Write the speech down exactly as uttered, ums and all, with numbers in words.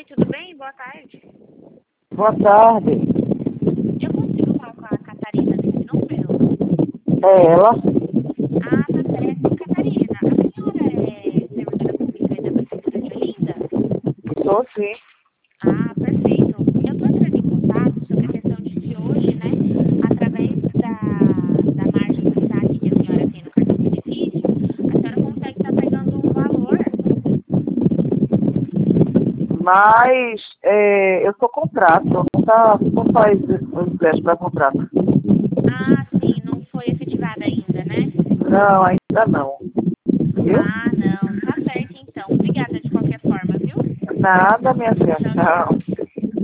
tudo bem? Boa tarde. Boa tarde. Eu consigo falar com a Catarina desse número? É ela? Ah, tá certo. Catarina, a senhora é servidora pública aí da Prefeitura de Olinda? Sou sim. Ah, perfeito. Eu estou entrando em contato sobre a questão de que hoje, né, através da, da margem de saque que a senhora tem no cartão de benefício, a senhora consegue estar pegando um valor. Mas é, eu sou contrato, não, tá, não faz o empréstimo para contrato. Ah, sim, não foi efetivada ainda, né? Não, ainda não. Viu? Ah, não. Tá certo, então. Obrigada de qualquer forma, viu? Nada, minha filha. Tchau, Tchau. tchau.